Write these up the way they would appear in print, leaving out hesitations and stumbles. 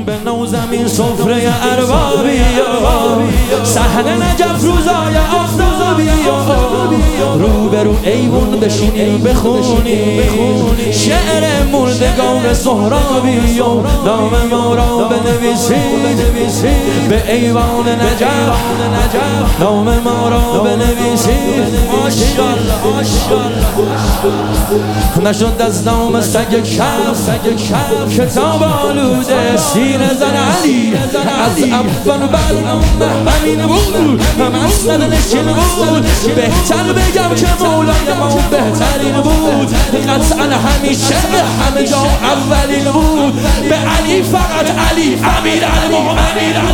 به نوزمین سفره اربابی صحن نجف روزای آفتابی روبرو ایوون بشینیم بخونیم شعر مردگان سهرابی نام ما را بنویسید به ایوان نجف نام ما را بنویسید ماشاءالله نشد از نام سگ کف کتاب آلوده سینه زن علی از اول برنامه همین بود هم اصلا نشین بود بهتر بگم که مولای ما بهترین بود قطعا همیشه همه جا اولین بود به علی فقط علی امیر المؤمنین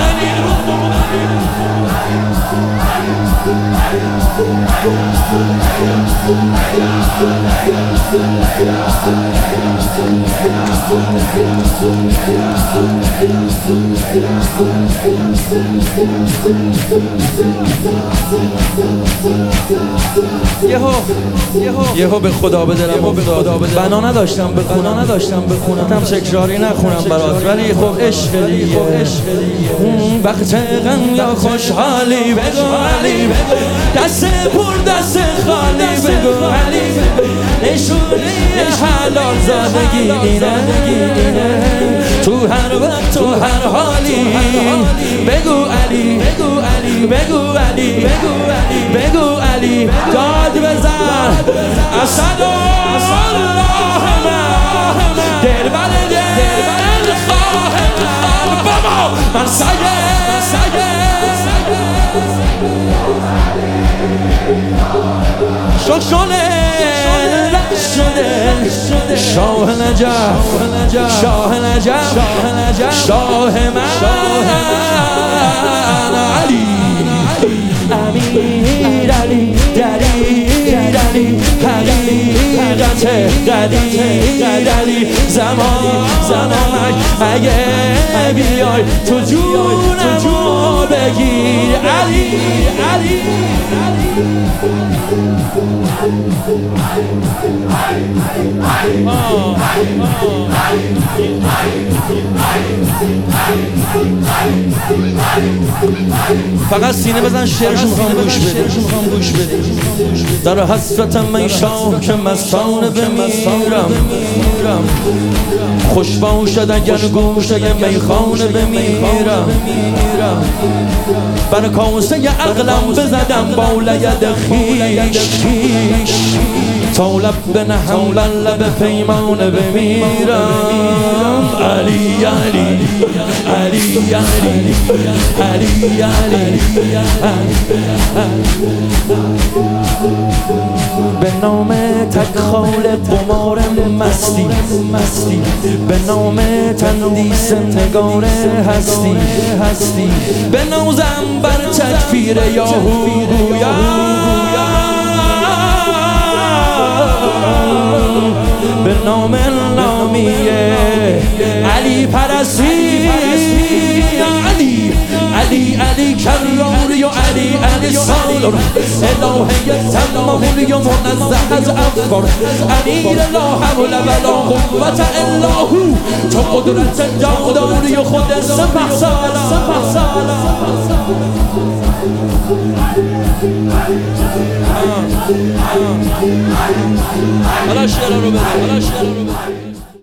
یهو به خدا به دلم افتاد بنا نداشتم بخونم تم تکراری نخونم برات ولی خب عشق دیگه وقت غم یا خوشحالی بگو علی دست پر دست خالی بگو علی نشونه حلال زادگی اینه تو هر وقت تو هر حالی بگو علی بگو علی داد بزن اسد الله دل خواه بابا من سگه شده شاه نجف شاه من علی امیر علی دلیل علی حقیقت قدیر علی زمان اگه بیای تو جونمو بگیر علی فقط سینه بزن شعرشو میخوام گوش بده در حسرتم من شاه که مستانه بمیرم خوش باشد اگر گوشه میخانه بمیرم بر کاسه عقلم بزدم با لید خیش تا لب بنهم بر لب پیمانه بمیرم علی به نام تکخال قمار مستی به نام تندیس نگار هستی به نوزم بر تکفیر یاهویا به نام نامیه علی پرستی علی کرار یا علی سالار الهه تمام یا منزه از افکار امیر لا حول ولا قوت الا هو تو قدرت جاداری و خود سپهسالار حالا شعر رو بده